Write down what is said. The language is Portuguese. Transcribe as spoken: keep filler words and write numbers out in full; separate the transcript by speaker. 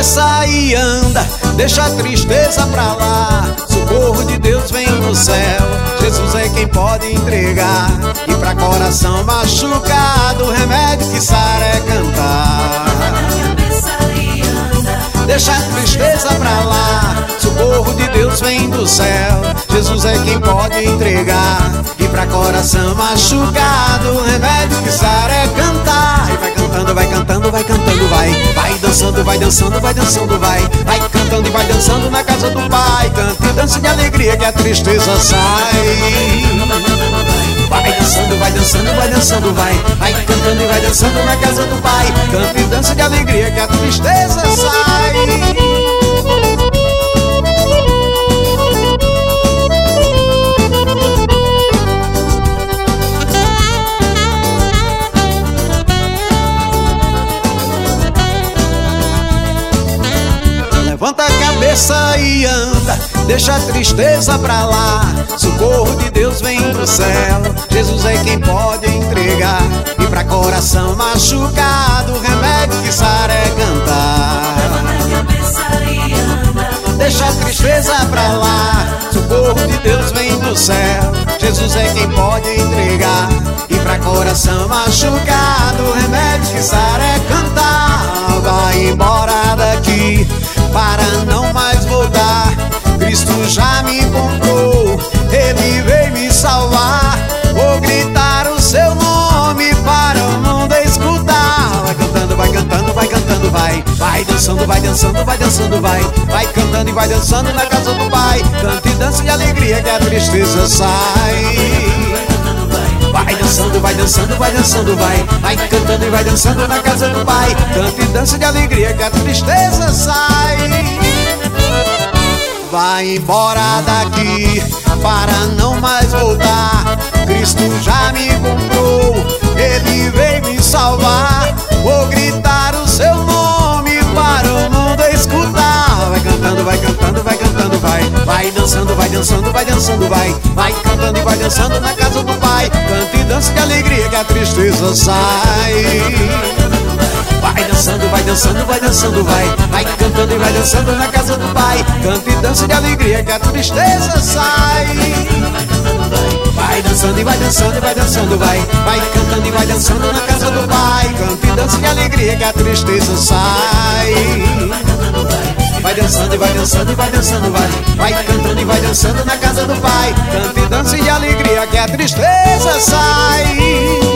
Speaker 1: cabeça e anda, deixa a tristeza pra lá. Socorro de Deus vem do céu, Jesus é quem pode entregar. E pra coração machucado, o remédio que sara é cantar. Deixa a tristeza pra lá, socorro de Deus vem do céu, Jesus é quem pode entregar. E pra coração machucado, o remédio que sara é cantar. E vai cantando, vai cantando, vai cantando, vai. Vai dançando, vai dançando, vai dançando, vai. Vai cantando e vai dançando na casa do Pai. Canta e dança de alegria que a tristeza sai. Vai dançando, vai dançando, vai dançando, vai. Vai cantando e vai dançando na casa do Pai. Canta e dança de alegria que a tristeza sai. Levanta a cabeça e anda, deixa a tristeza pra lá. Socorro de Deus vem do céu, Jesus é quem pode entregar. E pra coração machucado, o remédio que sara é cantar. Levanta a cabeça e anda, deixa a tristeza pra lá. Socorro de Deus vem do céu, Jesus é quem pode entregar. E pra coração machucado, o remédio que sara é cantar. Vai embora daqui para não mais voltar, Cristo já me comprou, Ele veio me salvar. Vou gritar o seu nome para o mundo escutar. Vai cantando, vai cantando, vai cantando, vai. Vai dançando, vai dançando, vai dançando, vai. Vai cantando e vai dançando na casa do Pai. Canta e dança de alegria que a tristeza sai. Vai dançando, vai dançando, vai dançando, vai. Vai cantando e vai dançando na casa do Pai. Canta e dança de alegria que a tristeza sai. Vai embora daqui para não mais voltar, Cristo já me comprou, Ele veio me salvar. Vou gritar o seu nome para o mundo escutar. Vai cantando, vai cantando, vai cantando, vai. Vai dançando, vai dançando, vai dançando, vai. Vai cantando e vai dançando na casa do Pai. Canta e dança de alegria que a tristeza sai. Vai dançando, vai dançando, vai dançando, vai. Vai cantando e vai dançando na casa do Pai. Canta e dança de alegria que a tristeza sai. Vai dançando e vai dançando e vai dançando, vai. Vai cantando e vai dançando na casa do Pai. Canta e dança de alegria que a tristeza sai. Vai dançando e vai dançando e vai dançando, vai. Vai cantando e vai dançando na casa do Pai. Canta e dança de alegria que a tristeza sai.